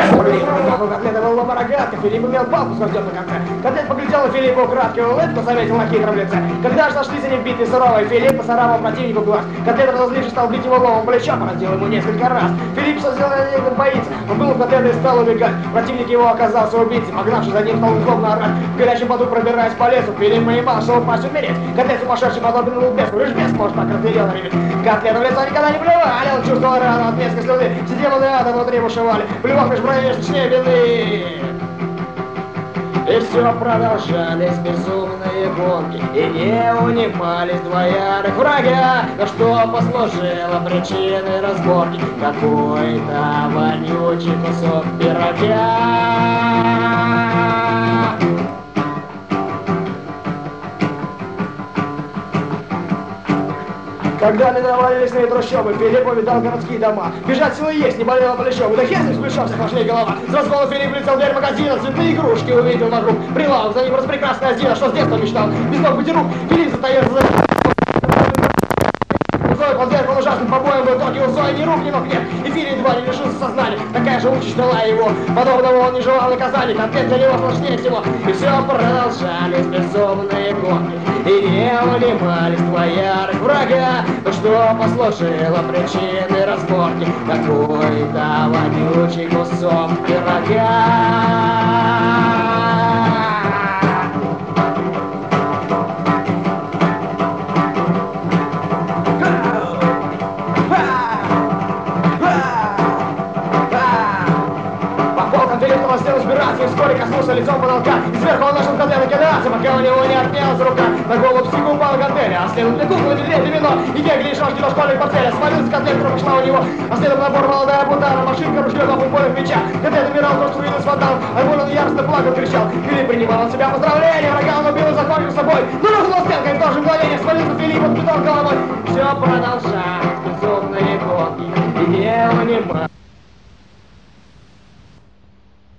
Котлета был лома рогатка, Филипп имел палку с гвоздем на конце. Котлет поглядел на Филиппа украдкой, улыбку заметил на хитром лице. Когда же нашлись они битые суровые, Филипп поцарапал противнику глаз. Котлет, разозлившись, стал бить его ломом плечом, поразил ему несколько раз. Филипп созрел на ней боится, он был у Котлета и стал убегать. Противник его оказался убийцей, погнавший за ним, стал злобно орать. В горячем поду пробираясь по лесу, Филипп понимал, что упасть умереть. Котлет сумасшедший подобен был бесу, лишь бес может так разверел на реветь. Котлету в лицо никогда не плевали, он чувствовал рану от резкой слезы. Сидел он рядом, внутри бушевали, плевок меж бровей, точнее белы. И все продолжались безумные гонки, и не унимались двоярых врага. Но что послужило причиной разборки? Какой-то вонючий кусок пирога. Когда миновали лесные трущобы, Филипп увидал городские дома. Бежать силы есть, не болело плечом. Да хер с плечом, вся сложнее голова. С разгона Филипп летел в дверь магазина, цветные игрушки увидел вокруг. Прилавок, за ним распрекрасная Зина, что с детства мечтал. Без ног быть рук, Филипп затаил за... Подвергнул ужасным побоям, был тот его Зои, ни рук, ни ног нет. И Филипп едва не лишился сознания. Такая же участь ждала его. Подобного он не желал наказания, контент для него сложнее всего. И все продолжались безумные гонки, и не унимались двоярых врага. Но что послужило причиной разборки? Какой-то вонючий кусок пирога. И вскоре коснулся лицом потолка, и сверху он начал Котлета кидаться, пока у него не отнялась рука. На голову психу упала гантеля, а следом для куклы, медведь и вино, и кегли, и шашки до школьных портфеля. Свалился Котлет, которая пошла у него, а следом набор молодая бутара, машинка, ружье, нахуй поле в меча. Котлет умирал, то, что видел с фонтаном, а он яростно плакал, кричал. Филипп принимал от себя поздравления, врага он убил и закончил с собой. Но рухнул стенкой, в то же мгновение свалился Филипп, он бетон головой. Все продолжалось, безумные гонки, и не унималось.